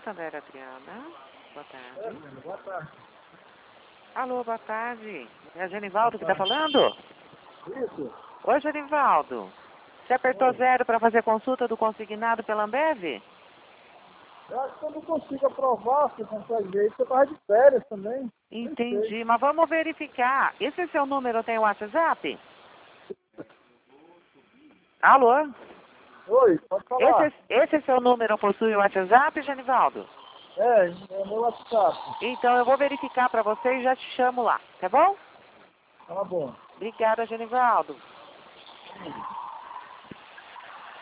Santander, Adriana. Boa tarde. Boa tarde. Alô, boa tarde. É a Genivaldo que está falando? Isso? Oi, Genivaldo. Você apertou Oi. 0 para fazer consulta do consignado pela Ambev? Eu acho que eu não consigo aprovar, se consegue ver. Isso eu tava de férias também. Nem sei. Entendi, mas vamos verificar. Esse seu número tem WhatsApp? Alô? Oi, pode falar. Esse seu número possui WhatsApp, Genivaldo? É meu WhatsApp. Então eu vou verificar para você e já te chamo lá, tá bom? Tá bom. Obrigada, Genivaldo.